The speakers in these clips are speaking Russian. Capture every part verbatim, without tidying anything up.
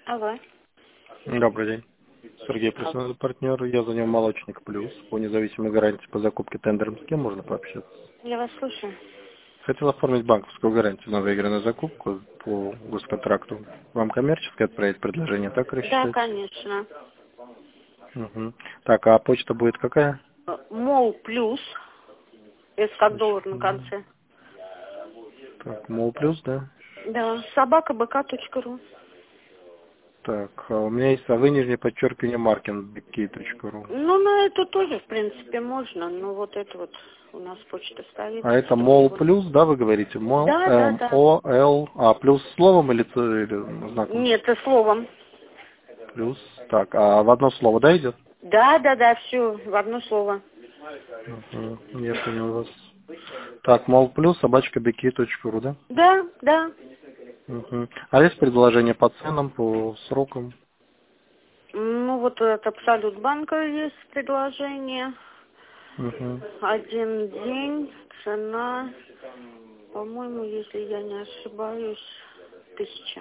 Алло. Добрый день. Сергей, Алло. профессиональный партнер. Я за него молочник плюс. По независимой гарантии по закупке тендером. С кем можно пообщаться? Я вас слушаю. Хотел оформить банковскую гарантию на выигранную закупку по госконтракту. Вам коммерческое отправить предложение, так Да, рассчитать? конечно. Угу. Так, а почта будет какая? Мол плюс. Это как доллар на конце. Так, мол плюс, да? Да. собака бэ ка точка ру. Так, а у меня есть, а вы нижнее подчеркивание маркин бикей точка ру. Ну, на это тоже, в принципе, можно. Но вот это вот у нас почта стоит. А это Чтобы мол его... плюс, да, вы говорите? Мол, Да, да, М, да. О, Л, а плюс словом или, ц- или знаком? Нет, это словом. Плюс. Так, а в одно слово, да, идет? Да, да, да, все, в одно слово. Угу, я понял вас. Так, мол плюс, собачка бикей точка ру, да? Да, да. Угу. А есть предложение по ценам, по срокам? Ну, вот от Абсолют банка есть предложение. Угу. Один день, цена, по-моему, если я не ошибаюсь, тысяча.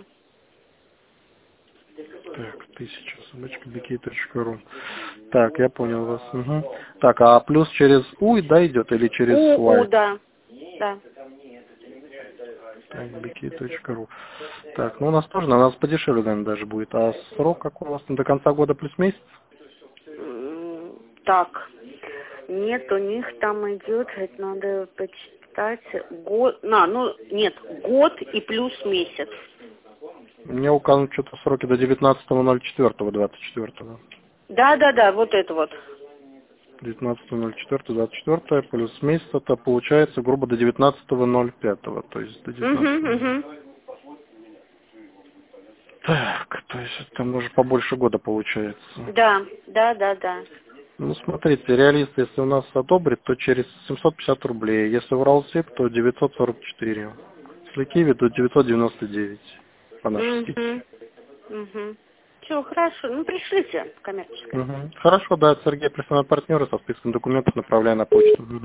Так, тысяча, собачка бикей точка ру. Так, я понял вас. Угу. Так, а плюс через У, да, идет или через У, У, Y? да, да. Так, бикей точка ру. Так, ну у нас тоже, на нас подешевле, наверное, даже будет. А срок какой у вас до конца года плюс месяц? М, Так, нет, у них там идет, это надо почитать, год, на, ну, нет, год и плюс месяц. Мне указаны что-то сроки до девятнадцатого ноль четвёртого двадцать четвёртого. Да, да, да, вот это вот. девятнадцатого ноль четвёртого двадцать четвёртого плюс месяц, это получается грубо до девятнадцатого ноль пятого, то есть до девятнадцатого. Угу, угу. Так, то есть это уже побольше года получается. Да, да, да, да. Ну, смотрите, реалист, если у нас одобрит, то через семьсот пятьдесят рублей. Если в Ралсип, то девятьсот сорок четыре. Если Киви, то девятьсот девяносто девять по нашей скидке. Угу, угу. Все, хорошо, ну, пришлите коммерческое. Мгм. Хорошо, да, Сергей, профессиональный партнер, со списком документов направляю на почту. Мгм.